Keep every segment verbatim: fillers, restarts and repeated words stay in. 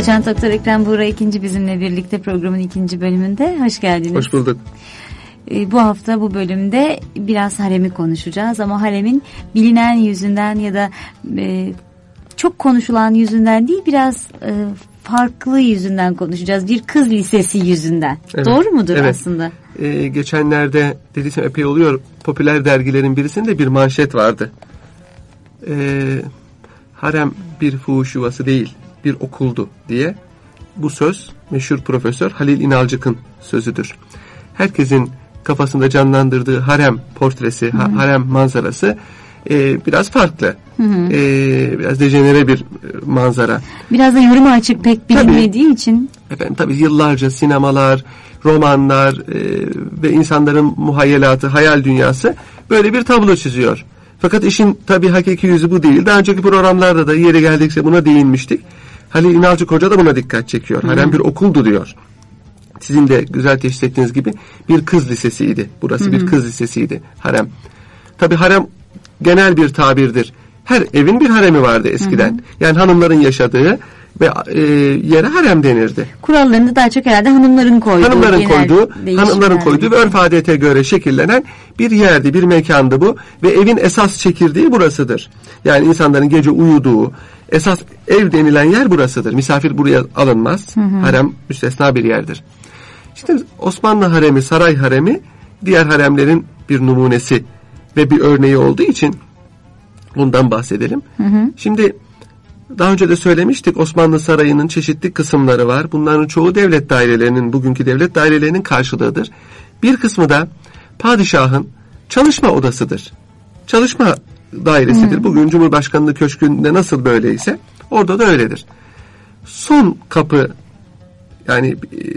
Doçent Doktor Ekrem Buğra ikinci bizimle birlikte programın ikinci bölümünde. Hoş geldiniz. Hoş bulduk. Ee, bu hafta bu bölümde biraz haremi konuşacağız ama haremin bilinen yüzünden ya da e, çok konuşulan yüzünden değil, biraz e, farklı yüzünden konuşacağız. Bir kız lisesi yüzünden. Evet. Doğru mudur evet. aslında? Ee, geçenlerde dediysem epey oluyor. Popüler dergilerin birisinde bir manşet vardı. Ee, harem bir fuhuş yuvası değil, bir okuldu diye. Bu söz meşhur Profesör Halil İnalcık'ın sözüdür. Herkesin kafasında canlandırdığı harem portresi, hı hı. harem manzarası e, biraz farklı. Hı hı. E, biraz dejenere bir manzara. Biraz da yoruma açık, pek bilinmediği tabii, için. Efendim tabii yıllarca sinemalar, romanlar e, ve insanların muhayyelatı, hayal dünyası böyle bir tablo çiziyor. Fakat işin tabii hakiki yüzü bu değil. Daha önceki programlarda da yeri geldikçe buna değinmiştik. Halil İnalcık Hoca da buna dikkat çekiyor. Hı. Harem bir okuldu diyor. Sizin de güzel teşhis ettiğiniz gibi bir kız lisesiydi. Burası hı hı. bir kız lisesiydi harem. Tabii harem genel bir tabirdir. Her evin bir haremi vardı eskiden. Hı hı. Yani hanımların yaşadığı ve e, yere harem denirdi. Kurallarını daha çok herhalde hanımların koyduğu. Hanımların koyduğu, hanımların koyduğu ve örf adete göre şekillenen bir yerdi, bir mekandı bu. Ve evin esas çekirdeği burasıdır. Yani insanların gece uyuduğu, esas ev denilen yer burasıdır. Misafir buraya alınmaz. Hı hı. Harem müstesna bir yerdir. İşte Osmanlı haremi, saray haremi diğer haremlerin bir numunesi ve bir örneği olduğu için bundan bahsedelim. Hı hı. Şimdi daha önce de söylemiştik, Osmanlı Sarayı'nın çeşitli kısımları var. Bunların çoğu devlet dairelerinin, bugünkü devlet dairelerinin karşılığıdır. Bir kısmı da padişahın çalışma odasıdır. Çalışma dairesidir. Hmm. Bugün Cumhurbaşkanlığı Köşkü'nde nasıl böyleyse orada da öyledir. Son kapı, yani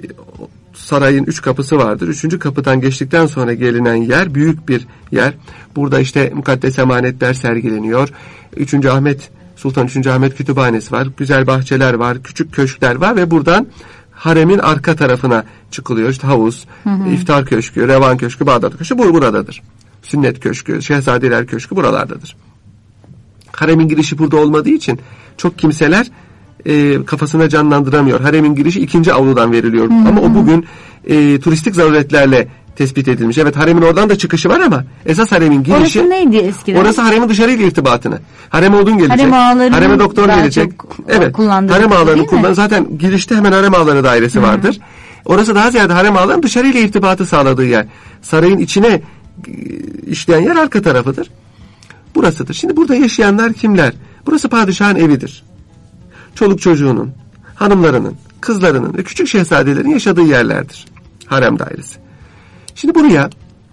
sarayın üç kapısı vardır. Üçüncü kapıdan geçtikten sonra gelinen yer büyük bir yer. Burada işte mukaddes emanetler sergileniyor. Üçüncü Ahmet Sultan üçüncü Ahmet Kütüphanesi var. Güzel bahçeler var. Küçük köşkler var ve buradan haremin arka tarafına çıkılıyor. İşte havuz, hı hı. iftar köşkü, revan köşkü, Bağdat köşkü bu buradadır. Sünnet köşkü, şehzadeler köşkü buralardadır. Haremin girişi burada olmadığı için çok kimseler e, kafasına canlandıramıyor. Haremin girişi ikinci avludan veriliyor. Hı hı. Ama o bugün e, turistik zaruretlerle tespit edilmiş. Evet, haremin oradan da çıkışı var ama esas haremin girişi... Orası neydi eskiden? Orası haremin dışarıyla irtibatını. Harem olduğun gelecek. Harem ağalarının hareme doktor gelecek. Evet. Harem ağalarını kullan. Zaten girişte hemen harem ağaları dairesi Hı-hı. vardır. Orası daha ziyade harem ağalarının dışarıyla irtibatı sağladığı yer. Sarayın içine işleyen yer arka tarafıdır. Burasıdır. Şimdi burada yaşayanlar kimler? Burası padişahın evidir. Çoluk çocuğunun, hanımlarının, kızlarının ve küçük şehzadelerin yaşadığı yerlerdir. Harem dairesi. Şimdi buraya,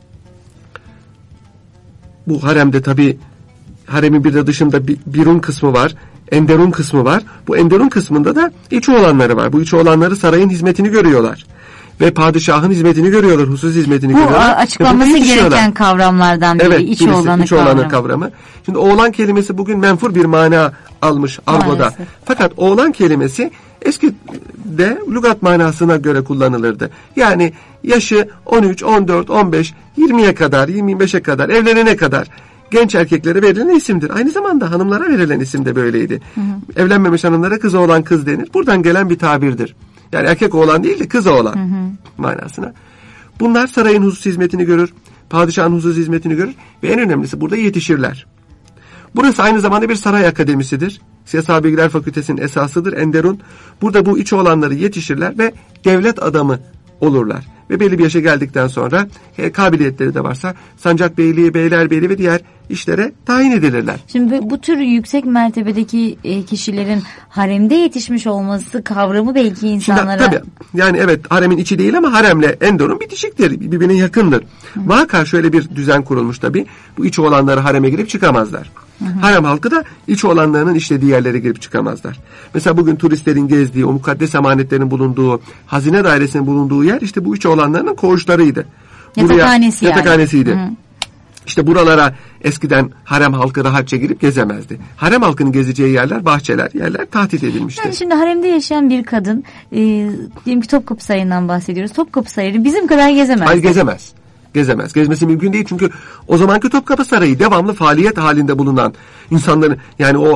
bu haremde tabi haremin bir de dışında bir, birun kısmı var, enderun kısmı var. Bu enderun kısmında da iç oğlanları var. Bu iç oğlanları sarayın hizmetini görüyorlar. Ve padişahın hizmetini görüyorlar, husus hizmetini bu görüyorlar. Bu açıklanması gereken kavramlardan biri, evet, iç birisi, oğlanı iç kavramı. kavramı. Şimdi oğlan kelimesi bugün menfur bir mana almış argoda. Maalesef. Fakat oğlan kelimesi eskide lügat manasına göre kullanılırdı. Yani yaşı on üç, on dört, on beş, yirmiye kadar, yirmi beşe kadar, evlenene kadar genç erkeklere verilen isimdir. Aynı zamanda hanımlara verilen isim de böyleydi. Hı hı. Evlenmemiş hanımlara kız oğlan kız denir. Buradan gelen bir tabirdir. Yani erkek oğlan değil de kız oğlan hı hı. manasına. Bunlar sarayın husus hizmetini görür, padişahın husus hizmetini görür ve en önemlisi burada yetişirler. Burası aynı zamanda bir saray akademisidir. Siyasal Bilgiler Fakültesi'nin esasıdır Enderun. Burada bu iç oğlanları yetişirler ve devlet adamı olurlar. Ve belli bir yaşa geldikten sonra e, kabiliyetleri de varsa sancak beyliği, beylerbeyliği ve diğer işlere tayin edilirler. Şimdi bu tür yüksek mertebedeki e, kişilerin haremde yetişmiş olması kavramı belki insanlara... Şimdi, tabii yani evet haremin içi değil ama haremle Enderun bitişiktir, birbirine yakındır. Hı. Vaka şöyle bir düzen kurulmuş tabii. Bu iç oğlanları hareme girip çıkamazlar. Hı hı. Harem halkı da iç oğlanlarının işlediği yerlere girip çıkamazlar. Mesela bugün turistlerin gezdiği, o mukaddes emanetlerin bulunduğu, hazine dairesinin bulunduğu yer işte bu iç oğlanlarının koğuşlarıydı. Yatakhanesi Buraya, yatakhanesiydi. Yani. İşte buralara eskiden harem halkı rahatça girip gezemezdi. Harem halkının gezeceği yerler, bahçeler, yerler tahdit edilmişti. Yani şimdi haremde yaşayan bir kadın, e, diyelim ki Topkapı Sarayı'ndan bahsediyoruz. Topkapı Sarayı bizim kadar gezemez. Hayır, gezemez. Gezemez. Gezmesi mümkün değil çünkü o zamanki Topkapı Sarayı devamlı faaliyet halinde bulunan insanların, yani o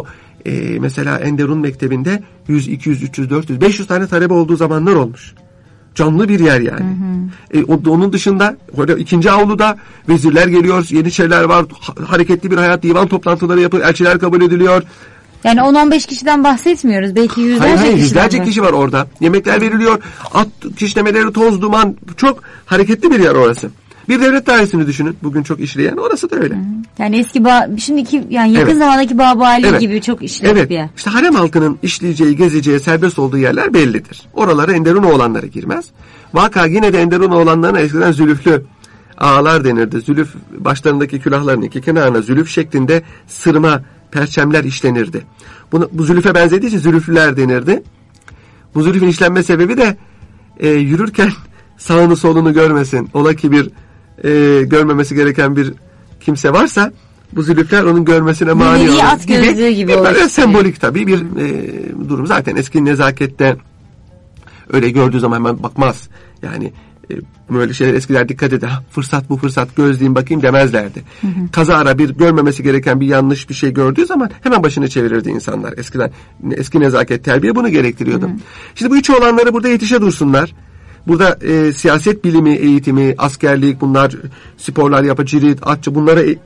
Ee, mesela Enderun Mektebi'nde yüz, iki yüz, üç yüz, dört yüz, beş yüz tane talebe olduğu zamanlar olmuş. Canlı bir yer yani. Hı hı. E, onun dışında ikinci avluda vezirler geliyor, yeniçeriler var, hareketli bir hayat, divan toplantıları yapıyor, elçiler kabul ediliyor. Yani on on beş kişiden bahsetmiyoruz. Belki yüzlerce hayır, hayır, kişiden yüzlerce kişi var orada. Yemekler veriliyor, at kişnemeleri, toz, duman, çok hareketli bir yer orası. Bir devlet dairesini düşünün. Bugün çok işleyen, orası da öyle. Hı. Yani eski bağ, şimdiki yani yakın evet. zamandaki Bağbali evet. gibi çok işleyen evet. bir yer. İşte harem halkının işleyeceği, gezeceği, serbest olduğu yerler bellidir. Oralara Enderunoğulları girmez. Vaka yine de Enderunoğullarına eskiden zülüflü ağalar denirdi. Zülüf başlarındaki külahların iki kenarına zülüf şeklinde sırma perçemler işlenirdi. Bunu, bu zülüfe benzediği için zülüflüler denirdi. Bu zülüfün işlenme sebebi de e, yürürken sağını solunu görmesin. Ola ki bir e, görmemesi gereken bir kimse varsa bu zülüfler onun görmesine mani olur. At gözlüğü gibi olur. Böyle sembolik tabii bir e, durum. Zaten eski nezakette öyle gördüğü zaman hemen bakmaz. Yani e, böyle şeyler eskiler dikkat eder. Fırsat bu fırsat, gözleyeyim bakayım demezlerdi. Hı hı. Kazara bir görmemesi gereken bir yanlış bir şey gördüğü zaman hemen başını çevirirdi insanlar. Eskiden eski nezaket, terbiye bunu gerektiriyordu. Hı hı. Şimdi bu üç oğlanları burada yetişe dursunlar. Burada e, siyaset bilimi, eğitimi, askerlik, bunlar sporlar yapı, cirit, atçı, bunlara e,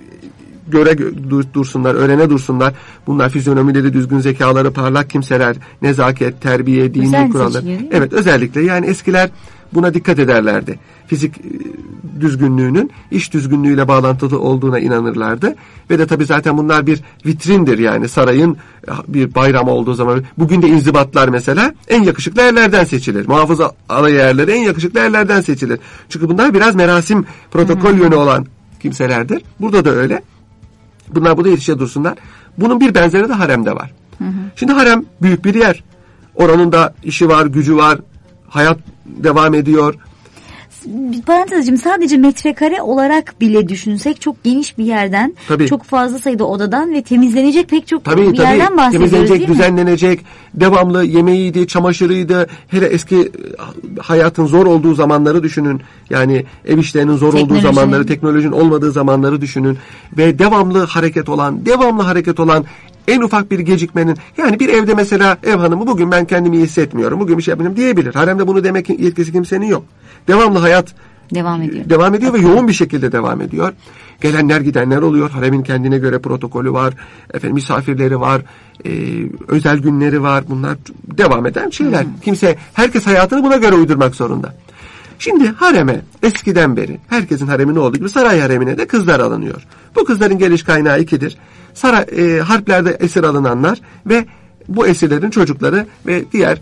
göre dursunlar, öğrene dursunlar. Bunlar fizyonomileri düzgün, zekaları parlak kimseler, nezaket, terbiye, dini Güzel kurallar. Evet, özellikle yani eskiler buna dikkat ederlerdi. Fizik düzgünlüğünün iş düzgünlüğüyle bağlantılı olduğuna inanırlardı. Ve de tabii zaten bunlar bir vitrindir yani sarayın bir bayram olduğu zaman. Bugün de inzibatlar mesela en yakışıklı erlerden seçilir. Muhafıza alay erleri en yakışıklı erlerden seçilir. Çünkü bunlar biraz merasim, protokol hmm. yönü olan kimselerdir. Burada da öyle. Bunlar burada yetişe dursunlar. Bunun bir benzeri de haremde var. Hı hı. Şimdi harem büyük bir yer. Oranın da işi var, gücü var. Hayat devam ediyor. Parantezciğim, sadece metrekare olarak bile düşünsek çok geniş bir yerden, tabii. çok fazla sayıda odadan ve temizlenecek pek çok tabii, bir tabii. yerden bahsediyoruz. Temizlenecek, düzenlenecek, devamlı yemeğiydi, çamaşırıydı. Hele eski hayatın zor olduğu zamanları düşünün. Yani ev işlerinin zor olduğu zamanları, teknolojinin olmadığı zamanları düşünün. Ve devamlı hareket olan, devamlı hareket olan, en ufak bir gecikmenin, yani bir evde mesela ev hanımı bugün ben kendimi iyi hissetmiyorum, bugün bir şey yapayım diyebilir. Haremde bunu demek yetkisi kimsenin yok. Devamlı hayat devam ediyor. Devam ediyor ve yoğun bir şekilde devam ediyor. Gelenler gidenler oluyor. Haremin kendine göre protokolü var. Efendim misafirleri var. E, özel günleri var. Bunlar devam eden şeyler. Hmm. Kimse, herkes hayatını buna göre uydurmak zorunda. Şimdi hareme eskiden beri herkesin haremine olduğu gibi saray haremine de kızlar alınıyor. Bu kızların geliş kaynağı ikidir. Saray, e, harplerde esir alınanlar ve bu esirlerin çocukları ve diğer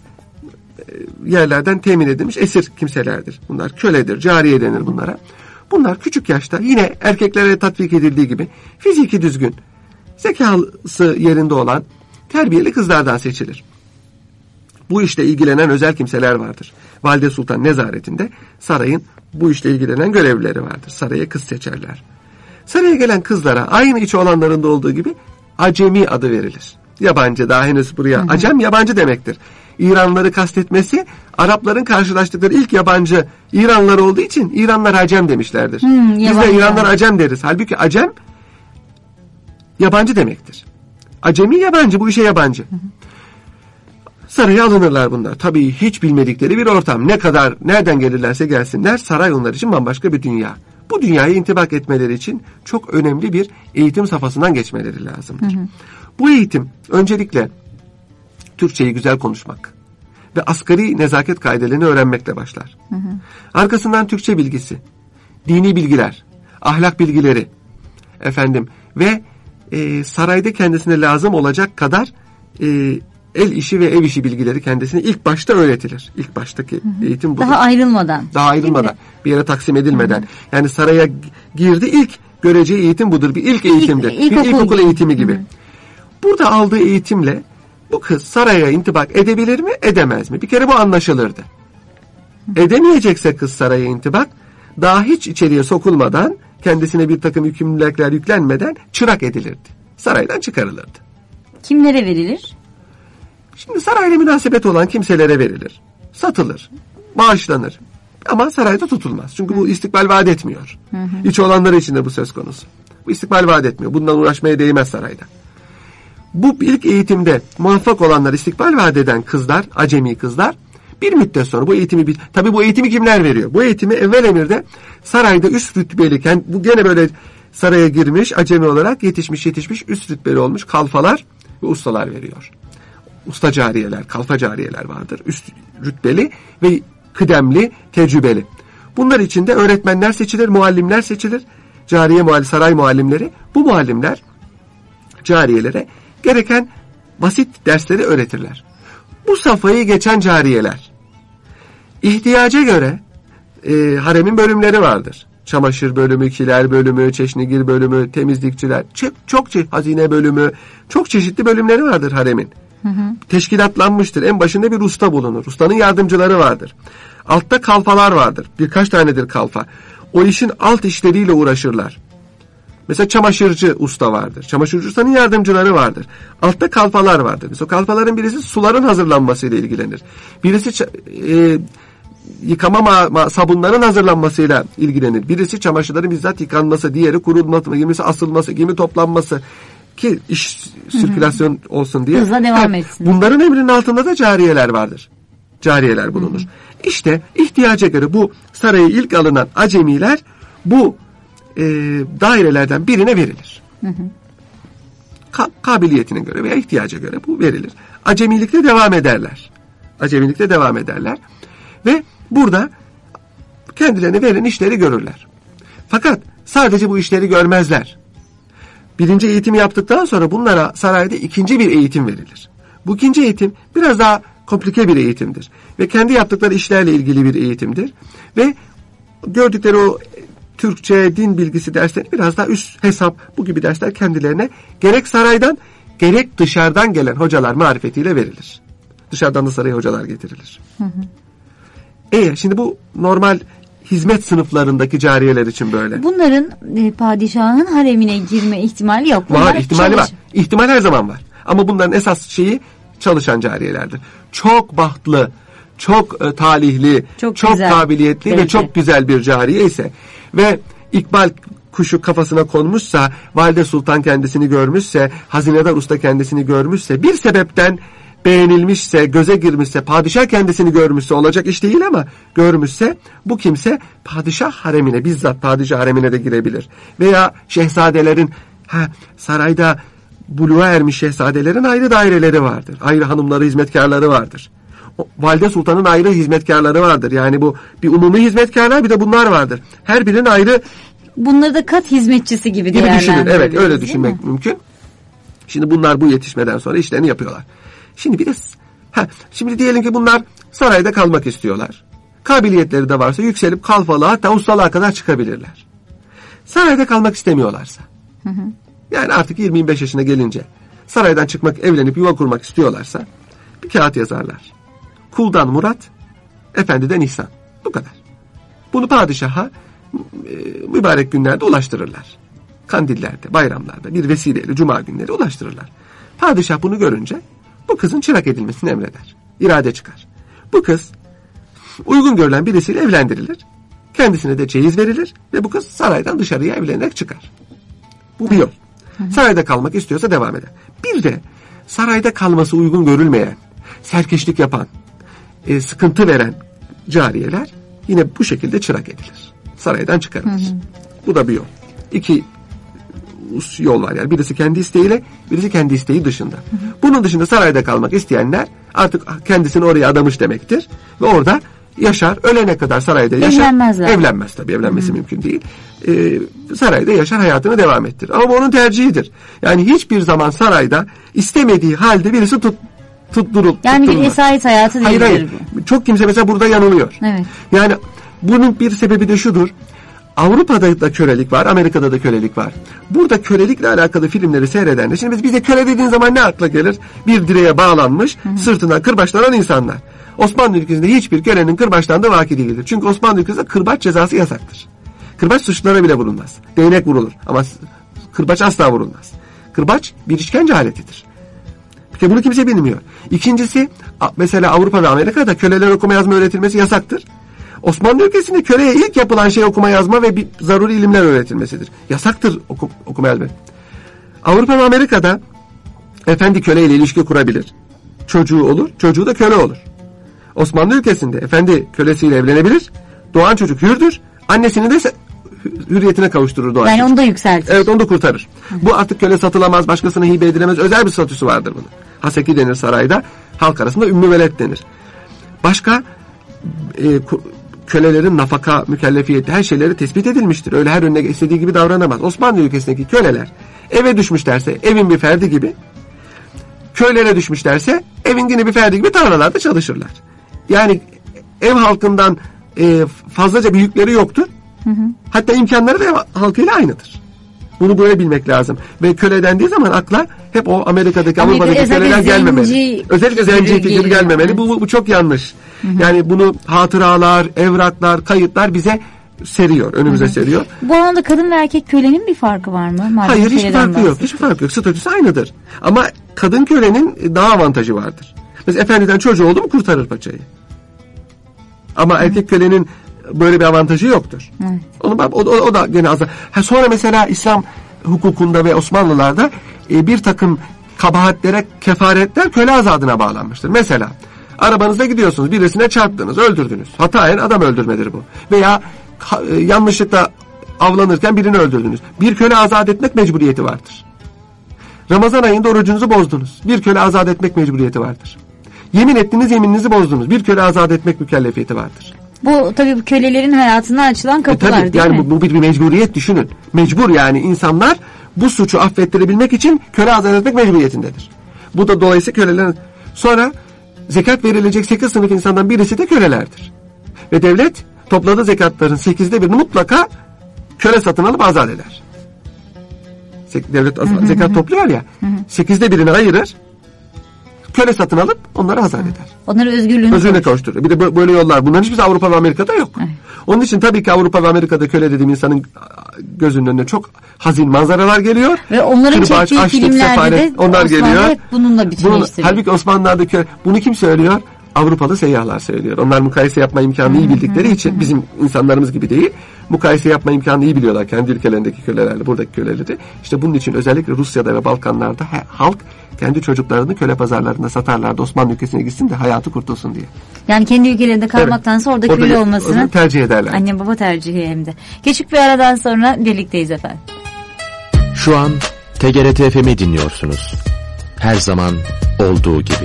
yerlerden temin edilmiş esir kimselerdir. Bunlar köledir, cariye denir bunlara. Bunlar küçük yaşta yine erkeklere tatbik edildiği gibi fiziki düzgün, zekası yerinde olan terbiyeli kızlardan seçilir. Bu işle ilgilenen özel kimseler vardır. Valide Sultan nezaretinde sarayın bu işle ilgilenen görevlileri vardır. Saraya kız seçerler. Saraya gelen kızlara aynı içi olanlarında olduğu gibi acemi adı verilir. Yabancı, daha henüz buraya hı hı. acem yabancı demektir. İranlıları kastetmesi, Arapların karşılaştıkları ilk yabancı İranlılar olduğu için İranlılar acem demişlerdir. Hmm, Biz de İranlılar acem deriz. Halbuki acem yabancı demektir. Acemi yabancı, bu işe yabancı. Hı hı. Saraya alınırlar bunlar. Tabii hiç bilmedikleri bir ortam. Ne kadar, nereden gelirlerse gelsinler, saray onlar için bambaşka bir dünya. Bu dünyaya intibak etmeleri için çok önemli bir eğitim safhasından geçmeleri lazımdır. Hı hı. Bu eğitim öncelikle Türkçeyi güzel konuşmak ve asgari nezaket kaidelerini öğrenmekle başlar. Hı hı. Arkasından Türkçe bilgisi, dini bilgiler, ahlak bilgileri, efendim ve e, sarayda kendisine lazım olacak kadar e, el işi ve ev işi bilgileri kendisine ilk başta öğretilir. İlk baştaki hı hı. eğitim budur. Daha ayrılmadan. Daha ayrılmadan, bir yere taksim edilmeden. Hı hı. Yani saraya girdi, ilk göreceği eğitim budur. Bir ilk eğitimdir. İlk, ilk bir ilkokul eğitimi gibi. Hı hı. Burada aldığı eğitimle bu kız saraya intibak edebilir mi, edemez mi? Bir kere bu anlaşılırdı. Edemeyecekse kız saraya intibak, daha hiç içeriye sokulmadan, kendisine bir takım yükümlülükler yüklenmeden çırak edilirdi. Saraydan çıkarılırdı. Kimlere verilir? Şimdi sarayla münasebet olan kimselere verilir. Satılır, bağışlanır. Ama sarayda tutulmaz. Çünkü bu istikbal vaat etmiyor. Hı hı. İç olanlar için de bu söz konusu. Bu istikbal vaat etmiyor. Bundan uğraşmaya değmez sarayda. bu ilk eğitimde muvaffak olanlar, istikbal vaat eden kızlar, acemi kızlar, bir müddet sonra bu eğitimi, bir, tabii bu eğitimi kimler veriyor? Bu eğitimi evvel emirde sarayda üst rütbeli, yani bu gene böyle saraya girmiş, acemi olarak yetişmiş yetişmiş, üst rütbeli olmuş kalfalar ve ustalar veriyor. Usta cariyeler, kalfa cariyeler vardır. Üst rütbeli ve kıdemli, tecrübeli. Bunlar içinde öğretmenler seçilir, muallimler seçilir. Cariye muallim, saray muallimleri. Bu muallimler cariyelere gereken basit dersleri öğretirler. Bu safhayı geçen cariyeler ihtiyaca göre e, haremin bölümleri vardır. Çamaşır bölümü, kiler bölümü, çeşnigir bölümü, temizlikçiler, çok, çok hazine bölümü, çok çeşitli bölümleri vardır haremin. Hı hı. Teşkilatlanmıştır. En başında bir usta bulunur. Ustanın yardımcıları vardır. Altta kalfalar vardır. Birkaç tanedir kalfa. O işin alt işleriyle uğraşırlar. Mesela çamaşırcı usta vardır. Çamaşırcı ustanın yardımcıları vardır. Altta kalfalar vardır. Mesela kalfaların birisi suların hazırlanmasıyla ilgilenir. Birisi e, yıkama ma- ma- sabunların hazırlanmasıyla ilgilenir. Birisi çamaşırların bizzat yıkanması, diğeri kurulması, kimisi asılması, kimi toplanması ki iş sirkülasyon hı hı. olsun diye. Hızla devam etsin. Bunların emrinin altında da cariyeler vardır. Cariyeler bulunur. Hı hı. İşte ihtiyaca göre bu saraya ilk alınan acemiler bu e, dairelerden birine verilir. Hı hı. Ka- kabiliyetine göre veya ihtiyaca göre bu verilir. Acemilikle devam ederler. Acemilikle devam ederler. Ve burada kendilerine verilen işleri görürler. Fakat sadece bu işleri görmezler. Birinci eğitimi yaptıktan sonra bunlara sarayda ikinci bir eğitim verilir. Bu ikinci eğitim biraz daha komplike bir eğitimdir. Ve kendi yaptıkları işlerle ilgili bir eğitimdir. Ve gördükleri o Türkçe, din bilgisi dersleri biraz daha üst hesap, bu gibi dersler kendilerine gerek saraydan gerek dışarıdan gelen hocalar marifetiyle verilir. Dışarıdan da saraya hocalar getirilir. Hı hı. E şimdi bu normal hizmet sınıflarındaki cariyeler için böyle. Bunların e, padişahın haremine girme ihtimali yok. Bunlar var, ihtimali çalış- var. İhtimal her zaman var. Ama bunların esas şeyi çalışan cariyelerdir. Çok bahtlı, çok e, talihli, çok, çok kabiliyetli Belki. ve çok güzel bir cariye ise ve ikbal kuşu kafasına konmuşsa, valide sultan kendisini görmüşse, hazinedar usta kendisini görmüşse, bir sebepten beğenilmişse, göze girmişse, padişah kendisini görmüşse, olacak iş değil ama görmüşse, bu kimse padişah haremine, bizzat padişah haremine de girebilir. Veya şehzadelerin, ha, sarayda buluğa ermiş şehzadelerin ayrı daireleri vardır. Ayrı hanımları, hizmetkarları vardır. O, valide sultanın ayrı hizmetkarları vardır. Yani bu bir umumi hizmetkarlar, bir de bunlar vardır. Her birinin ayrı. Bunları da kat hizmetçisi gibi, gibi düşünün. Evet, öyle düşünmek mümkün. Şimdi bunlar bu yetişmeden sonra işlerini yapıyorlar. Şimdi bir de ha, şimdi diyelim ki bunlar sarayda kalmak istiyorlar. Kabiliyetleri de varsa yükselip kalfalığa, hatta ustalığa kadar çıkabilirler. Sarayda kalmak istemiyorlarsa, hı hı. yani artık yirmi yirmi beş yaşına gelince saraydan çıkmak, evlenip yuva kurmak istiyorlarsa bir kağıt yazarlar. Kuldan murat, efendiden ihsan. Bu kadar. Bunu padişaha e, mübarek günlerde ulaştırırlar. Kandillerde, bayramlarda, bir vesileyle cuma günleri ulaştırırlar. Padişah bunu görünce bu kızın çırak edilmesini emreder. İrade çıkar. Bu kız uygun görülen birisiyle evlendirilir. Kendisine de çeyiz verilir ve bu kız saraydan dışarıya evlenerek çıkar. Bu bir yol. Sarayda kalmak istiyorsa devam eder. Bir de sarayda kalması uygun görülmeyen, serkeşlik yapan, e, sıkıntı veren cariyeler yine bu şekilde çırak edilir. Saraydan çıkarılır. Hı hı. Bu da bir yol. İki yol var yani. Birisi kendi isteğiyle, birisi kendi isteği dışında. Hı hı. Bunun dışında sarayda kalmak isteyenler artık kendisini oraya adamış demektir. Ve orada yaşar, ölene kadar sarayda yaşar. Evlenmezler. Evlenmez tabii, evlenmesi hı hı. mümkün değil. Ee, sarayda yaşar, hayatını devam ettirir. Ama bu onun tercihidir. Yani hiçbir zaman sarayda istemediği halde birisi tut, tutturul, yani tutturulmaz. Bir esaret hayatı değildir. Hayır hayır. Bu. Çok kimse mesela burada yanılıyor. Evet. Yani bunun bir sebebi de şudur. Avrupa'da da kölelik var, Amerika'da da kölelik var. Burada kölelikle alakalı filmleri seyredenler, şimdi biz bize köle dediğin zaman ne akla gelir? Bir direğe bağlanmış, hı hı. sırtından kırbaçlanan insanlar. Osmanlı ülkesinde hiçbir kölenin kırbaçlandığı vaki değildir. Çünkü Osmanlı ülkesinde kırbaç cezası yasaktır. Kırbaç suçlulara bile vurulmaz. Değnek vurulur ama kırbaç asla vurulmaz. Kırbaç bir işkence aletidir. Peki bunu kimse bilmiyor. İkincisi, mesela Avrupa ve Amerika'da köleler okuma yazma öğretilmesi yasaktır. Osmanlı ülkesinde köleye ilk yapılan şey okuma yazma ve bir zaruri ilimler öğretilmesidir. Yasaktır oku, okuma yazma. Avrupa ve Amerika'da efendi köleyle ilişki kurabilir. Çocuğu olur, çocuğu da köle olur. Osmanlı ülkesinde efendi kölesiyle evlenebilir. Doğan çocuk hürdür. Annesini de hürriyetine kavuşturur doğan yani çocuk. onu da yükseltir. Evet, onu da kurtarır. Hı. Bu artık köle satılamaz, başkasına hibe edilemez. Özel bir statüsü vardır bunun. Haseki denir sarayda. Halk arasında ümmü veled denir. Başka e, kölelerin nafaka, mükellefiyeti, her şeyleri tespit edilmiştir. Öyle her önüne istediği gibi davranamaz. Osmanlı ülkesindeki köleler eve düşmüşlerse evin bir ferdi gibi, köylere düşmüşlerse evin yine bir ferdi gibi tarlalarda çalışırlar. Yani ev halkından e, fazlaca bir yükleri yoktur. Hı hı. Hatta imkanları da ev halkıyla aynıdır. Bunu böyle bilmek lazım. Ve köle dendiği zaman akla hep o Amerika'daki, Avrupa'daki köleler gelmemeli. Özellikle zenci figürü gelmemeli. Bu, bu, bu çok yanlış. Hı hı. Yani bunu hatıralar, evraklar, kayıtlar bize seriyor, önümüze hı hı. seriyor. Bu alanda kadın ve erkek kölenin bir farkı var mı? Madem Hayır, hiçbir farkı yok. Hiçbir farkı yok. Statüsü aynıdır. Ama kadın kölenin daha avantajı vardır. Mesela efendiden çocuğu oldu mu kurtarır paçayı. Ama hı. erkek kölenin böyle bir avantajı yoktur. Evet. Onu, o, o, o da gene az. Ha, sonra mesela İslam hukukunda ve Osmanlılarda e, bir takım kabahatlere kefaretler köle azadına bağlanmıştır. Mesela arabanızda gidiyorsunuz, birisine çarptınız, öldürdünüz. Hataen adam öldürmedir bu. Veya ha, e, yanlışlıkla avlanırken birini öldürdünüz. Bir köle azat etmek mecburiyeti vardır. Ramazan ayında orucunuzu bozdunuz. Bir köle azat etmek mecburiyeti vardır. Yemin ettiniz, yemininizi bozdunuz. Bir köle azat etmek mükellefiyeti vardır. Bu tabii kölelerin hayatına açılan kapılar e, tabii, değil yani mi? Bu, bu bir, bir mecburiyet, düşünün. Mecbur yani insanlar bu suçu affettirebilmek için köle azat etmek mecburiyetindedir. Bu da dolayısıyla kölelerin... Sonra zekat verilecek sekiz sınıf insandan birisi de kölelerdir. Ve devlet topladığı zekatların sekizde birini mutlaka köle satın alıp azat eder. Devlet hı hı zekat hı. topluyor ya, hı hı. sekizde birini ayırır, köle satın alıp onları azat eder. Onları özgürlüğüne, özgürlüğüne kavuşturur. Bir de böyle yollar. Bunların hiçbirisi Avrupa ve Amerika'da yok. Evet. Onun için tabii ki Avrupa ve Amerika'da köle dediğim insanın gözünün önüne çok hazin manzaralar geliyor. Ve onların Kırbaç, çektiği açlık, filmlerde sefalet, de onlar Osmanlı geliyor. hep bununla bütünleştiriyor. Halbuki Osmanlılar'da köle, bunu kim söylüyor? Avrupalı seyyahlar söylüyor. Onlar mukayese yapma imkanını iyi bildikleri hı hı. için bizim insanlarımız gibi değil. Mukayese yapma imkanını iyi biliyorlar kendi ülkelerindeki kölelerle, buradaki köleleri. İşte bunun için özellikle Rusya'da ve Balkanlar'da he, halk kendi çocuklarını köle pazarlarında satarlardı. Osmanlı ülkesine gitsin de hayatı kurtulsun diye. Yani kendi ülkelerinde kalmaktansa evet. orada köle olmasını tercih ederler. Anne baba tercihi hem de. Küçük bir aradan sonra birlikteyiz efendim. Şu an T G R T F M'i dinliyorsunuz. Her zaman olduğu gibi.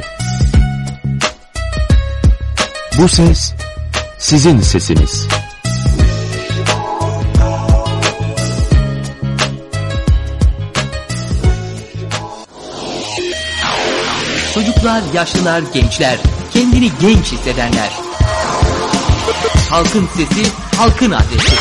Bu ses sizin sesiniz. Çocuklar, yaşlılar, gençler, kendini genç hissedenler. Halkın sesi, halkın adresi.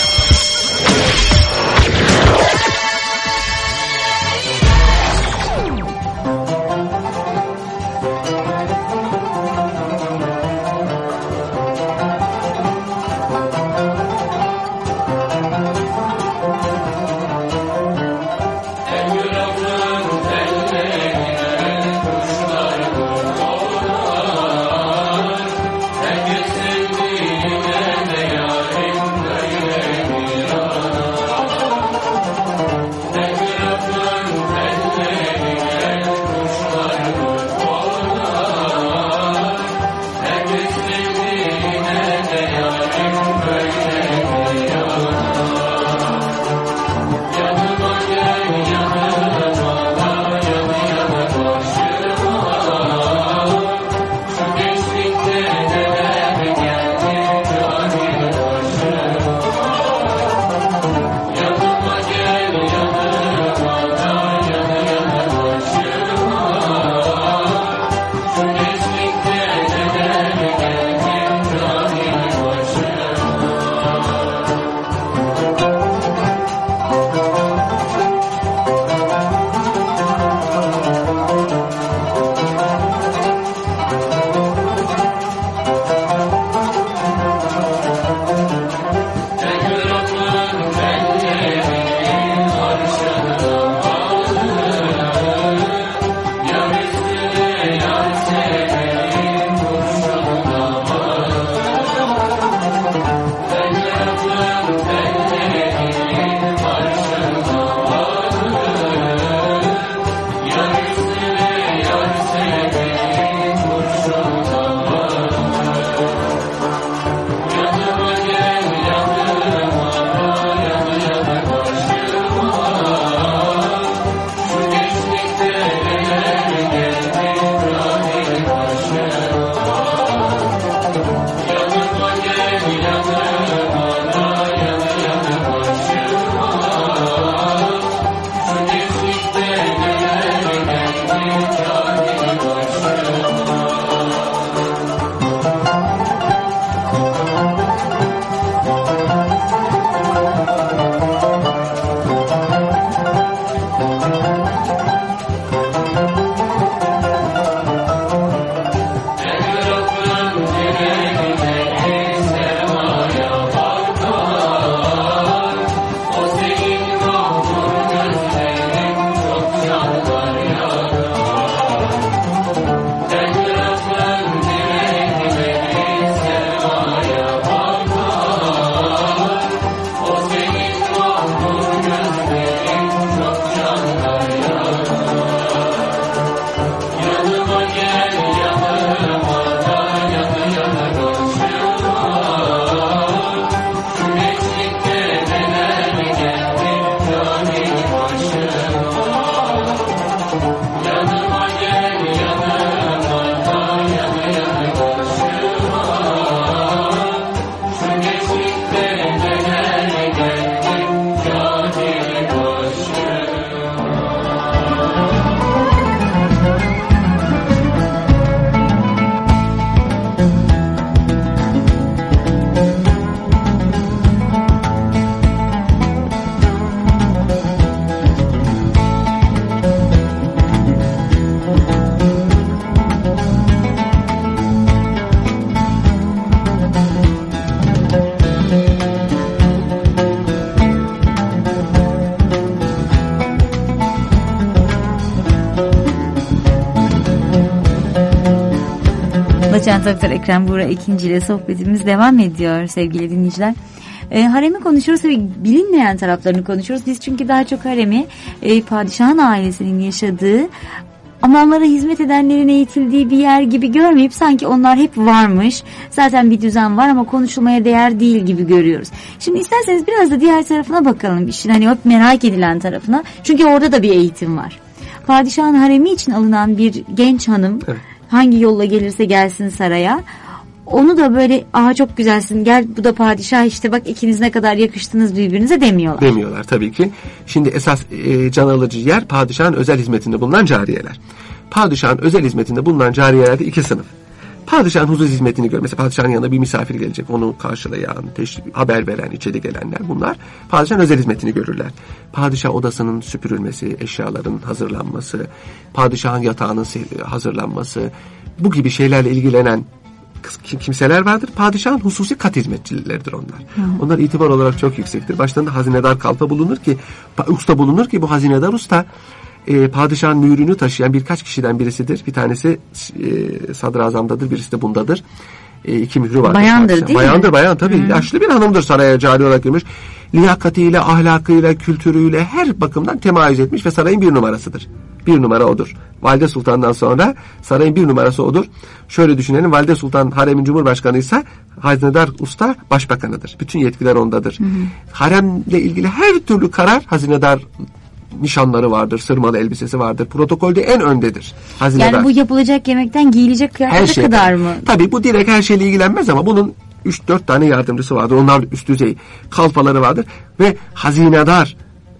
Doçent Doktor Ekrem Buğra ikinci ile sohbetimiz devam ediyor sevgili dinleyiciler. E, haremi konuşuyoruz ve bilinmeyen taraflarını konuşuyoruz. Biz çünkü daha çok haremi e, padişahın ailesinin yaşadığı ama onlara hizmet edenlerin eğitildiği bir yer gibi görmeyip sanki onlar hep varmış. Zaten bir düzen var ama konuşulmaya değer değil gibi görüyoruz. Şimdi isterseniz biraz da diğer tarafına bakalım. İşin hani hep merak edilen tarafına. Çünkü orada da bir eğitim var. Padişahın haremi için alınan bir genç hanım, evet, hangi yolla gelirse gelsin saraya, onu da böyle aha çok güzelsin gel bu da padişah işte bak ikiniz ne kadar yakıştınız birbirinize demiyorlar. Demiyorlar tabii ki. Şimdi esas e, can alıcı yer padişahın özel hizmetinde bulunan cariyeler. Padişahın özel hizmetinde bulunan cariyelerde iki sınıf. Padişahın huzur hizmetini gör. Mesela padişahın yanına bir misafir gelecek. Onu karşılayan, teşrif, haber veren, içeri gelenler bunlar. Padişahın özel hizmetini görürler. Padişah odasının süpürülmesi, eşyaların hazırlanması, padişahın yatağının hazırlanması, bu gibi şeylerle ilgilenen kimseler vardır. Padişahın hususi kat hizmetçileridir onlar. Hı. Onlar itibar olarak çok yüksektir. Başlarında hazinedar kalfa bulunur ki, usta bulunur ki bu hazinedar usta e, padişahın mührünü taşıyan birkaç kişiden birisidir. Bir tanesi e, sadrazamdadır, birisi de bundadır. E, iki mührü var. Bayandır değil Bayandır, mi? Bayandır, bayan tabii. Hı. Yaşlı bir hanımdır, saraya cari olarak girmiş. Liyakatiyle, ahlakıyla, kültürüyle her bakımdan temayüz etmiş ve sarayın bir numarasıdır. Bir numara odur. Valide Sultan'dan sonra sarayın bir numarası odur. Şöyle düşünelim, Valide Sultan haremin cumhurbaşkanıysa hazinedar usta başbakanıdır. Bütün yetkiler ondadır. Hı hı. Haremle ilgili her türlü karar hazinedar nişanları vardır, sırmalı elbisesi vardır. Protokolde en öndedir hazinedar. Yani bu yapılacak yemekten giyilecek kıyafete şey kadar mı? Tabii bu direkt her şeyle ilgilenmez ama bunun üç dört tane yardımcısı vardır. Onlar üst düzey kalfaları vardır ve hazinedar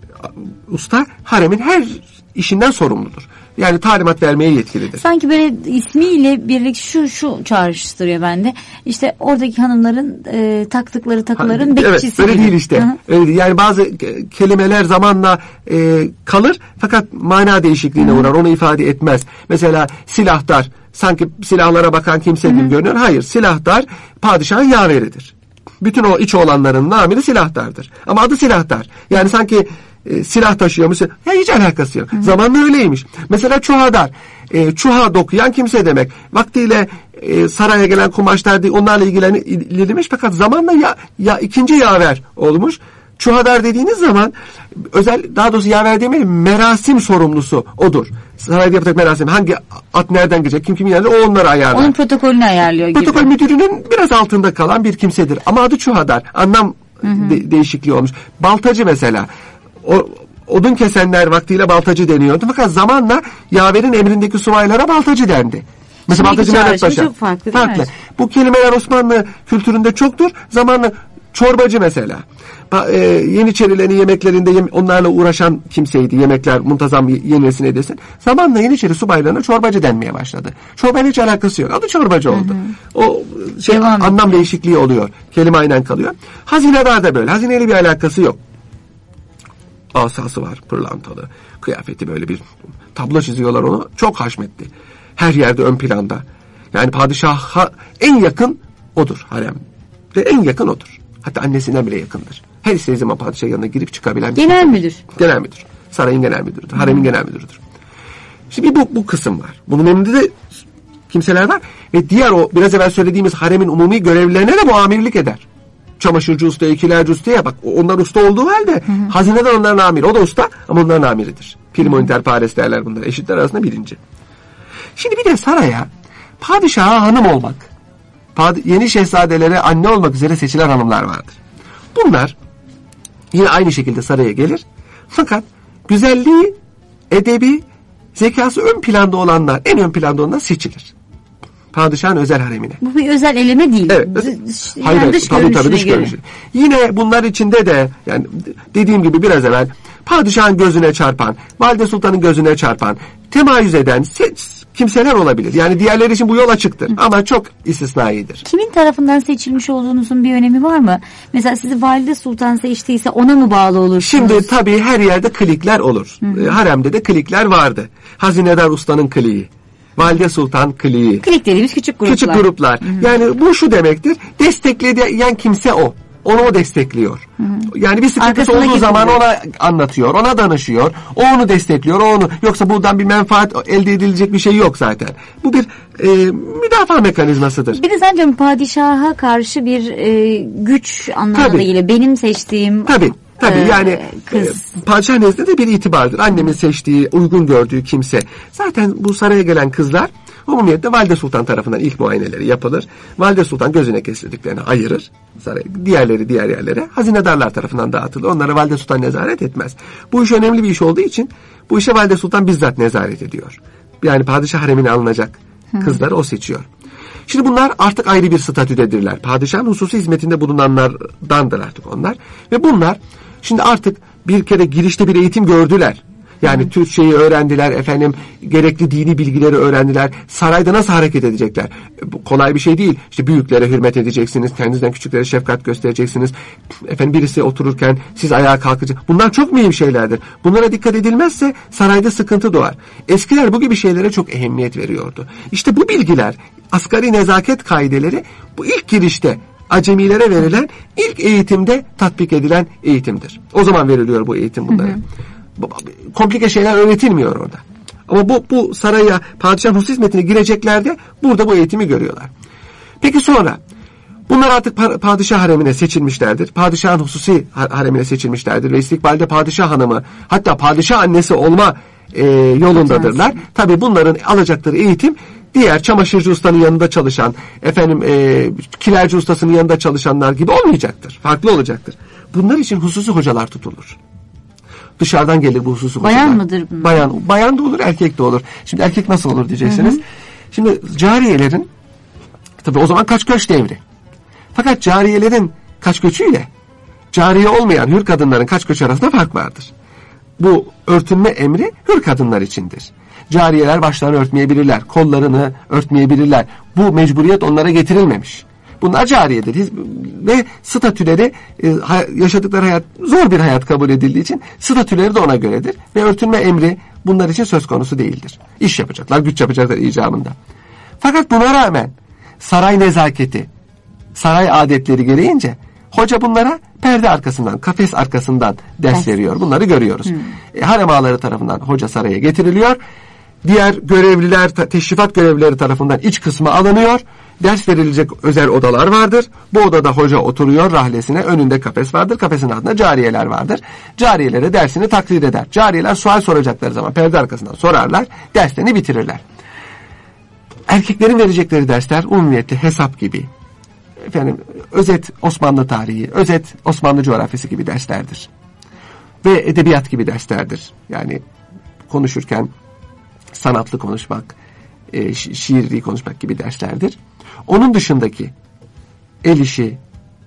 usta haremin her işinden sorumludur. Yani talimat vermeye yetkilidir. Sanki böyle ismiyle birlik şu şu çağrıştırıyor bende. İşte oradaki hanımların e, taktıkları takıların ha, bekçisi. Evet, öyle gibi. değil işte. Hı-hı. Öyle değil. Yani bazı kelimeler zamanla e, kalır fakat mana değişikliğine Hı-hı. uğrar. Onu ifade etmez. Mesela silahtar sanki silahlara bakan kimse gibi görünüyor. Hayır, silahtar padişahın yaveridir. Bütün o iç olanların namını silahtardır. Ama adı silahtar. Yani sanki E, silah taşıyormuş. Ya hiç alakası yok. Hı. Zamanla öyleymiş. Mesela çuhadar. E, çuha dokuyan kimse demek. Vaktiyle e, saraya gelen kumaşlar değil, onlarla ilgilenilmiş fakat zamanla ya, ya ikinci yaver olmuş. Çuhadar dediğiniz zaman özel, daha doğrusu yaver demeyelim, merasim sorumlusu odur. Sarayda yapacak merasim. Hangi at nereden gidecek, kim kimin yerine o onları ayarlar. Onun protokolünü ayarlıyor gibi. Protokol müdürünün biraz altında kalan bir kimsedir. Ama adı çuhadar. Anlam de, değişikliği olmuş. Baltacı mesela. O, odun kesenler vaktiyle baltacı deniyordu. Fakat zamanla yaverin emrindeki subaylara baltacı dendi. Mesela Şimdiki baltacı Mehmet Paşa. Çok farklı, farklı. Bu kelimeler Osmanlı kültüründe çoktur. Zamanla çorbacı mesela. Ba, e, Yeniçerilerin yemeklerinde yem, onlarla uğraşan kimseydi. Yemekler muntazam yenilsin edesin. Zamanla Yeniçeri subaylarına çorbacı denmeye başladı. Çorbayla hiç alakası yok. Adı çorbacı oldu. Hı hı. O şey Devam anlam ediyor. Değişikliği oluyor. Kelime aynen kalıyor. Hazinedar da böyle. Hazineyle bir alakası yok. Asası var, pırlantalı. Kıyafeti böyle bir tablo çiziyorlar onu. Çok haşmetli. Her yerde ön planda. Yani padişaha en yakın odur harem. Ve en yakın odur. Hatta annesinden bile yakındır. Her istediği zaman padişah yanına girip çıkabilen bir genel şey. müdür. Genel müdür. Sarayın genel müdürüdür. Haremin hmm. genel müdürüdür. Şimdi bu, bu kısım var. Bunun emrinde de kimseler var. Ve diğer o biraz evvel söylediğimiz haremin umumi görevlilerine de bu amirlik eder. Çamaşırcı ustaya, ikilerci ustaya bak. Onlar usta olduğu halde hı hı. hazineden onların amiri. O da usta ama onların amiridir. Primo inter pares derler bunlar. Eşitler arasında birinci. Şimdi bir de saraya padişaha hanım olmak, pad- yeni şehzadelere anne olmak üzere seçilen hanımlar vardır. Bunlar yine aynı şekilde saraya gelir. Fakat güzelliği, edebi, zekası ön planda olanlar, en ön planda olanlar seçilir. Padişahın özel haremine. Bu bir özel eleme değil. Evet. D- hayır, yani dış tabii, tabii, dış görünüşü. Yine bunlar içinde de yani dediğim gibi biraz evvel padişahın gözüne çarpan, valide sultanın gözüne çarpan, temayüz eden se- kimseler olabilir. Yani diğerleri için bu yol açıktır. Hı. Ama çok istisnaidir. Kimin tarafından seçilmiş olduğunuzun bir önemi var mı? Mesela sizi valide sultan seçtiyse ona mı bağlı olursunuz? Şimdi tabii her yerde klikler olur. Hı. Haremde de klikler vardı. Hazinedar ustanın kliği. Valide Sultan kliği. Klik dediğimiz küçük gruplar. Küçük gruplar. Hı hı. Yani bu şu demektir. Destekleyen kimse o. onu o destekliyor. Hı hı. Yani bir sıkıntısı Arkasına olduğu getiriyor. zaman ona anlatıyor, ona danışıyor, o onu destekliyor, o onu. Yoksa buradan bir menfaat elde edilecek bir şey yok zaten. Bu bir e, müdafaa mekanizmasıdır. Bir de sence padişaha karşı bir e, güç anlamında Tabii. geliyor. Benim seçtiğim Tabii. Tabii e, yani kız. e, padişah nezdinde de bir itibardır. Annemin seçtiği, uygun gördüğü kimse. Zaten bu saraya gelen kızlar umumiyetle Valide Sultan tarafından ilk muayeneleri yapılır. Valide Sultan gözüne kestirdiklerini ayırır. Saray, diğerleri diğer yerlere hazinedarlar tarafından dağıtılır. Onlara Valide Sultan nezaret etmez. Bu iş önemli bir iş olduğu için bu işe Valide Sultan bizzat nezaret ediyor. Yani padişah haremine alınacak kızları o seçiyor. Şimdi bunlar artık ayrı bir statüdedirler. Padişahın hususi hizmetinde bulunanlardandır artık onlar. Ve bunlar şimdi artık bir kere girişte bir eğitim gördüler. Yani Türkçeyi öğrendiler, efendim gerekli dini bilgileri öğrendiler. Sarayda nasıl hareket edecekler? Bu kolay bir şey değil. İşte büyüklere hürmet edeceksiniz, kendinizden küçüklere şefkat göstereceksiniz. Efendim birisi otururken siz ayağa kalkacaksınız. Bunlar çok mühim şeylerdir. Bunlara dikkat edilmezse sarayda sıkıntı doğar. Eskiler bu gibi şeylere çok ehemmiyet veriyordu. İşte bu bilgiler, asgari nezaket kaideleri bu ilk girişte acemilere verilen ilk eğitimde tatbik edilen eğitimdir. O zaman veriliyor bu eğitim bunlara. Hı hı. Komplike şeyler öğretilmiyor orada. Ama bu, bu saraya, padişahın husus hizmetine girecekler de burada bu eğitimi görüyorlar. Peki sonra bunlar artık padişah haremine seçilmişlerdir. Padişahın hususi haremine seçilmişlerdir ve istikbalde padişah hanımı, hatta padişah annesi olma e, yolundadırlar. Tabii bunların alacakları eğitim diğer çamaşırcı ustanın yanında çalışan, efendim e, kilerci ustasının yanında çalışanlar gibi olmayacaktır. Farklı olacaktır. Bunlar için hususi hocalar tutulur. Dışarıdan gelir bu hususi hocalar. Bayan mıdır bunlar? Bayan, bayan da olur, erkek de olur. Şimdi erkek nasıl olur diyeceksiniz. Hı hı. Şimdi cariyelerin, tabii o zaman kaç göç devri. Fakat cariyelerin kaç göçüyle cariye olmayan hür kadınların kaç göç arasında fark vardır. Bu örtünme emri hür kadınlar içindir. Cariyeler başlarını örtmeyebilirler, kollarını örtmeyebilirler. Bu mecburiyet onlara getirilmemiş. Bunlar cariyedir ve statüleri, yaşadıkları hayat zor bir hayat kabul edildiği için statüleri de ona göredir ve örtünme emri bunlar için söz konusu değildir. İş yapacaklar, güç yapacaklar icabında. Fakat buna rağmen saray nezaketi, saray adetleri gereğince hoca bunlara perde arkasından, kafes arkasından ders veriyor. Bunları görüyoruz. Hmm. E, harem ağaları tarafından hoca saraya getiriliyor. Diğer görevliler, teşrifat görevlileri tarafından iç kısmı alınıyor. Ders verilecek özel odalar vardır. Bu odada hoca oturuyor rahlesine. Önünde kafes vardır. Kafesin altında cariyeler vardır. Cariyelere dersini taklit eder. Cariyeler sual soracakları zaman perde arkasından sorarlar. Derslerini bitirirler. Erkeklerin verecekleri dersler umumiyetle hesap gibi, efendim özet Osmanlı tarihi, özet Osmanlı coğrafyası gibi derslerdir. Ve edebiyat gibi derslerdir. Yani konuşurken sanatlı konuşmak, e, şi- şiiri konuşmak gibi derslerdir. Onun dışındaki el işi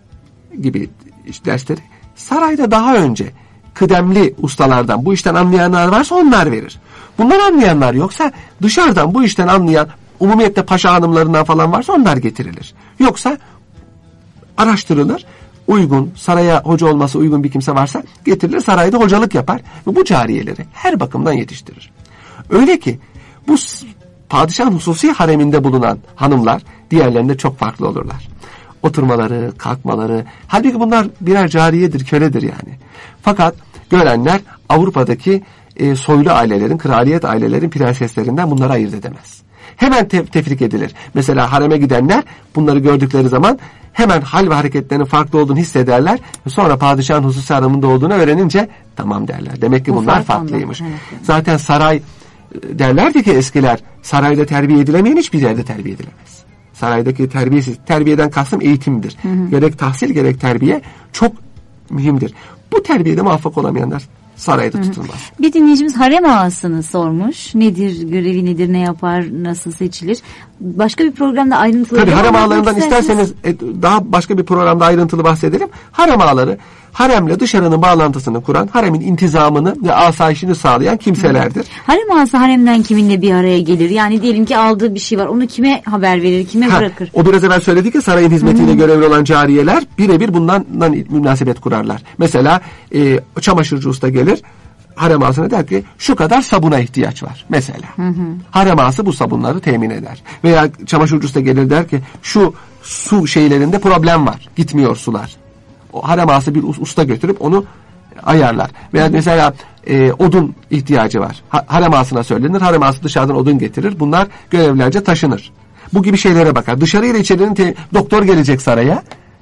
gibi dersleri sarayda daha önce kıdemli ustalardan bu işten anlayanlar varsa onlar verir. Bunlar anlayanlar yoksa dışarıdan bu işten anlayan umumiyetle paşa hanımlarından falan varsa onlar getirilir. Yoksa araştırılır, uygun, saraya hoca olması uygun bir kimse varsa getirilir, sarayda hocalık yapar ve bu cariyeleri her bakımdan yetiştirir. Öyle ki bu padişahın hususi hareminde bulunan hanımlar diğerlerinde çok farklı olurlar. Oturmaları, kalkmaları, halbuki bunlar birer cariyedir, köledir yani. Fakat görenler Avrupa'daki e, soylu ailelerin, kraliyet ailelerin prenseslerinden bunları ayırt edemez. Hemen tef- tefrik edilir. Mesela hareme gidenler bunları gördükleri zaman hemen hal ve hareketlerinin farklı olduğunu hissederler. Sonra padişahın hususi hareminde olduğunu öğrenince tamam derler. Demek ki Bu bunlar fark farklıymış. Evet. Zaten saray, derlerdi ki eskiler, sarayda terbiye edilemeyen hiçbir yerde terbiye edilemez. Saraydaki terbiyesiz, terbiyeden kastım eğitimdir. Hı hı. Gerek tahsil gerek terbiye çok mühimdir. Bu terbiyede muvaffak olamayanlar sarayda tutulmaz. Bir dinleyicimiz harem ağasını sormuş. Nedir, görevi nedir, ne yapar, nasıl seçilir? Başka bir programda ayrıntılı... Tabii harem ağalarından isterseniz daha başka bir programda ayrıntılı bahsedelim. Harem ağaları, haremle dışarının bağlantısını kuran, haremin intizamını ve asayişini sağlayan kimselerdir. Hı. Harem ağası haremden kiminle bir araya gelir? Yani diyelim ki aldığı bir şey var. Onu kime haber verir, kime ha, bırakır? O biraz evvel söyledik ya, sarayın hizmetiyle Hı. görevli olan cariyeler birebir bundan münasebet kurarlar. Mesela e, çamaşırcı usta gelir, harem ağasına der ki şu kadar sabuna ihtiyaç var mesela. Hı hı. Harem ağası bu sabunları temin eder. Veya çamaşırcı usta gelir der ki şu su şeylerinde problem var, gitmiyor sular. harem ağası bir usta götürüp onu ayarlar. Veya mesela e, odun ihtiyacı var. Ha, harem ağasına söylenir. Harem ağası dışarıdan odun getirir. Bunlar görevlerce taşınır. Bu gibi şeylere bakar. Dışarı ile içerinin te- doktor gelecek saraya.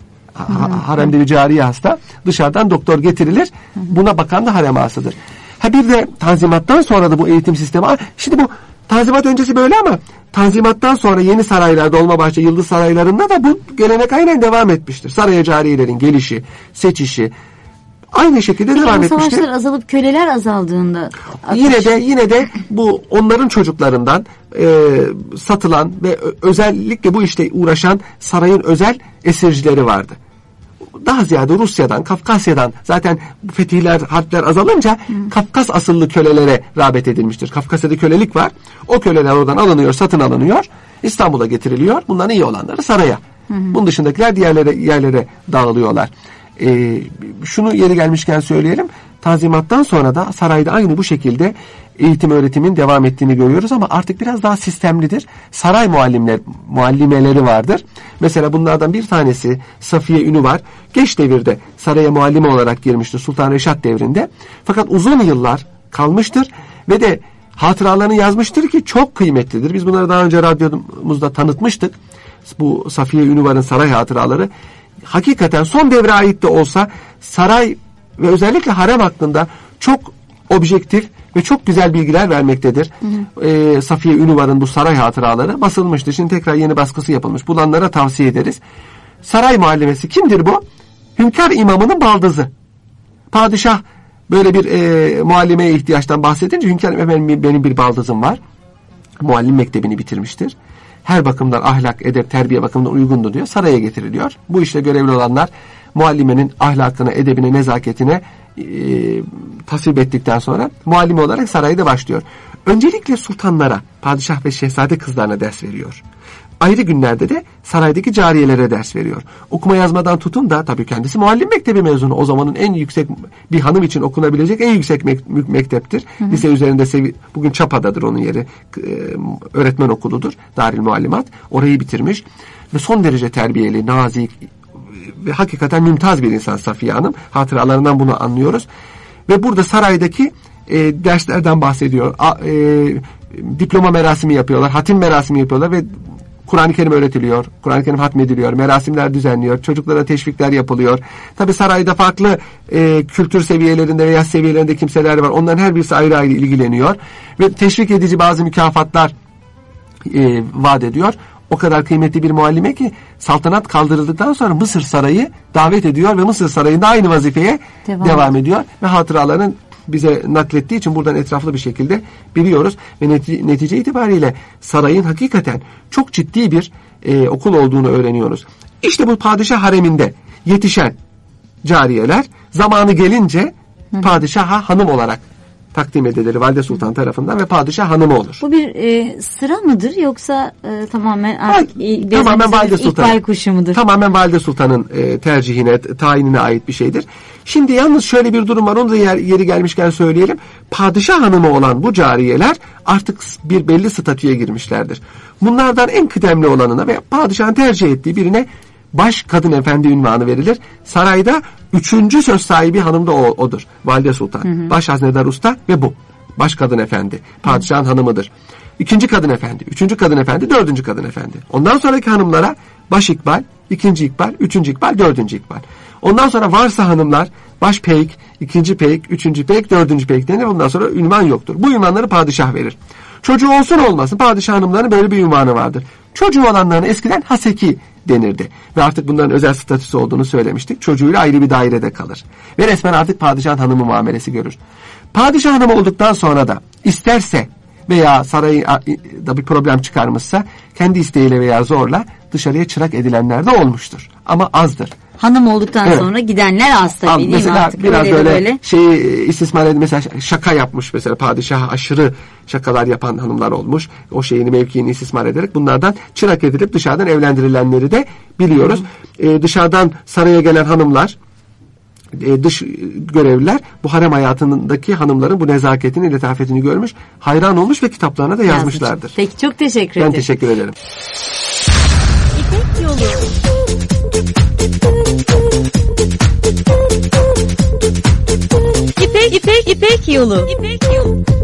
Ha, haremde bir cariye hasta. Dışarıdan doktor getirilir. Buna bakan da harem ağasıdır. Ha bir de Tanzimat'tan sonra da bu eğitim sistemi. Şimdi bu Tanzimat öncesi böyle ama Tanzimat'tan sonra yeni saraylar, Dolmabahçe, Yıldız saraylarında da bu gelenek aynen devam etmiştir. Saraya cariyelerin gelişi, seçişi aynı şekilde Peki, devam bu etmiştir. savaşlar azalıp köleler azaldığında Yine de yine de bu onların çocuklarından e, satılan ve özellikle bu işte uğraşan sarayın özel esircileri vardı. Daha ziyade Rusya'dan, Kafkasya'dan zaten fetihler, harpler azalınca hmm. Kafkas asıllı kölelere rağbet edilmiştir. Kafkasya'da kölelik var. O köleler oradan alınıyor, satın alınıyor. İstanbul'a getiriliyor. Bunların iyi olanları saraya. Hmm. Bunun dışındakiler diğerlere yerlere dağılıyorlar. Ee, şunu yeri gelmişken söyleyelim. Tanzimattan sonra da sarayda aynı bu şekilde eğitim öğretimin devam ettiğini görüyoruz ama artık biraz daha sistemlidir. Saray muallimler, muallimeleri vardır. Mesela bunlardan bir tanesi Safiye Ünü var. Geç devirde saraya muallime olarak girmiştir Sultan Reşat devrinde. Fakat uzun yıllar kalmıştır ve de hatıralarını yazmıştır ki çok kıymetlidir. Biz bunları daha önce radyomuzda tanıtmıştık. Bu Safiye Ünüvar'ın saray hatıraları. Hakikaten son devre ait de olsa saray ve özellikle harem hakkında çok objektif ve çok güzel bilgiler vermektedir. Hı hı. Ee, Safiye Ünüvar'ın bu saray hatıraları basılmıştır. Şimdi tekrar yeni baskısı yapılmış. Bulanlara tavsiye ederiz. Saray muallimesi kimdir bu? Hünkâr imamının baldızı. Padişah böyle bir e, muallimeye ihtiyaçtan bahsedince hünkâr benim, benim bir baldızım var. Muallim mektebini bitirmiştir. Her bakımdan ahlak, edep, terbiye bakımından uygundu diyor. Saraya getiriliyor. Bu işte görevli olanlar muallimenin ahlakına, edebine, nezaketine e, tasvip ettikten sonra muallime olarak sarayda başlıyor. Öncelikle sultanlara, padişah ve şehzade kızlarına ders veriyor. Ayrı günlerde de saraydaki cariyelere ders veriyor. Okuma yazmadan tutun da tabii kendisi muallim mektebi mezunu. O zamanın en yüksek, bir hanım için okunabilecek en yüksek mek- mekteptir. Hı hı. Lise üzerinde sevi- bugün Çapa'dadır onun yeri. E, öğretmen okuludur. Darül Muallimat. Orayı bitirmiş. Ve son derece terbiyeli, nazik ve hakikaten mümtaz bir insan Safiye Hanım. Hatıralarından bunu anlıyoruz. Ve burada saraydaki e, derslerden bahsediyor. A, e, diploma merasimi yapıyorlar. Hatim merasimi yapıyorlar ve Kur'an-ı Kerim öğretiliyor. Kur'an-ı Kerim hatmediliyor. Merasimler düzenliyor. Çocuklara teşvikler yapılıyor. Tabi sarayda farklı e, kültür seviyelerinde veya seviyelerinde kimseler var. Onların her birisi ayrı ayrı ilgileniyor. Ve teşvik edici bazı mükafatlar e, vaat ediyor. O kadar kıymetli bir muallime ki saltanat kaldırıldıktan sonra Mısır Sarayı davet ediyor ve Mısır Sarayı'nda aynı vazifeye devam, devam ediyor. Ve hatıraların bize naklettiği için buradan etraflı bir şekilde biliyoruz ve netice, netice itibariyle sarayın hakikaten çok ciddi bir e, okul olduğunu öğreniyoruz. İşte bu padişah hareminde yetişen cariyeler zamanı gelince Hı. padişaha hanım olarak takdim edilir Valide Sultan tarafından ve padişah hanımı olur. Bu bir e, sıra mıdır yoksa e, tamamen artık e, tamamen Valide Sultan kuşu mudur? Tamamen Valide Sultan'ın e, tercihine, tayinine ait bir şeydir. Şimdi yalnız şöyle bir durum var. Onu da yer, yeri gelmişken söyleyelim. Padişah hanımı olan bu cariyeler artık bir belli statüye girmişlerdir. Bunlardan en kıdemli olanına ve padişahın tercih ettiği birine baş kadın efendi unvanı verilir. Sarayda üçüncü söz sahibi hanım da o, odur. Valide Sultan. Hı hı. Baş haznedar usta ve bu. Baş kadın efendi. Padişahın hı. hanımıdır. İkinci kadın efendi. Üçüncü kadın efendi. Dördüncü kadın efendi. Ondan sonraki hanımlara baş ikbal, ikinci ikbal, üçüncü ikbal, dördüncü ikbal. Ondan sonra varsa hanımlar baş peyk, ikinci peyk, üçüncü peyk, dördüncü peyk denir. Ondan sonra ünvan yoktur. Bu ünvanları padişah verir. Çocuğu olsun olmasın padişah hanımlarının böyle bir ünvanı vardır. Çocuğu olanlarına eskiden haseki denirdi. Ve artık bunların özel statüsü olduğunu söylemiştik. Çocuğuyla ayrı bir dairede kalır. Ve resmen artık padişahın hanımı muamelesi görür. Padişah hanımı olduktan sonra da isterse veya sarayda bir problem çıkarmışsa kendi isteğiyle veya zorla dışarıya çırak edilenler de olmuştur. Ama azdır. Hanım olduktan evet. sonra gidenler az tabii değil mesela mi artık? Biraz böyle, böyle şeyi istismar edip mesela şaka yapmış mesela padişah aşırı şakalar yapan hanımlar olmuş. O şeyini mevkiini istismar ederek bunlardan çırak edilip dışarıdan evlendirilenleri de biliyoruz. Ee, dışarıdan saraya gelen hanımlar e, dış görevliler bu harem hayatındaki hanımların bu nezaketini, letafetini görmüş, hayran olmuş ve kitaplarına da yazmışlardır. Yazmış. Peki çok teşekkür ederim. Ben teşekkür ederim. İpek Yolu. İpek İpek İpek yolu. İpek yolu.